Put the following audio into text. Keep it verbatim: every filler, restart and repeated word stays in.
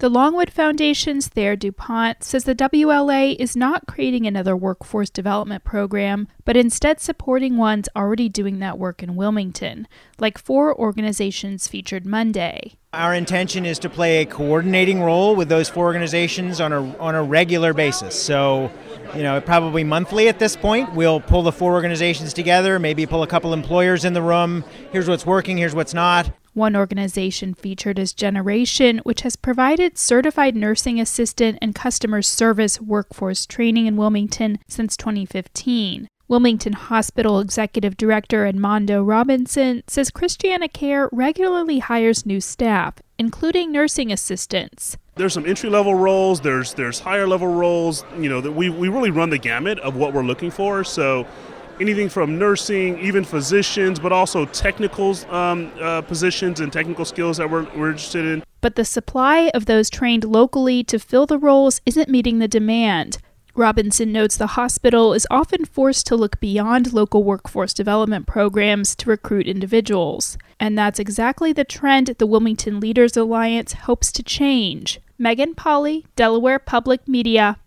The Longwood Foundation's Thayer DuPont says the W L A is not creating another workforce development program, but instead supporting ones already doing that work in Wilmington, like four organizations featured Monday. Our intention is to play a coordinating role with those four organizations on a on a regular basis. So, you know, probably monthly at this point, we'll pull the four organizations together, maybe pull a couple employers in the room. Here's what's working, here's what's not. One organization featured is Generation, which has provided certified nursing assistant and customer service workforce training in Wilmington since twenty fifteen. Wilmington Hospital Executive Director Edmondo Robinson says Christiana Care regularly hires new staff, including nursing assistants. There's some entry-level roles, there's there's higher-level roles, you know, that we, we really run the gamut of what we're looking for. So anything from nursing, even physicians, but also technical um, uh, positions and technical skills that we're, we're interested in. But the supply of those trained locally to fill the roles isn't meeting the demand. Robinson notes the hospital is often forced to look beyond local workforce development programs to recruit individuals. And that's exactly the trend the Wilmington Leaders Alliance hopes to change. Megan Polly, Delaware Public Media.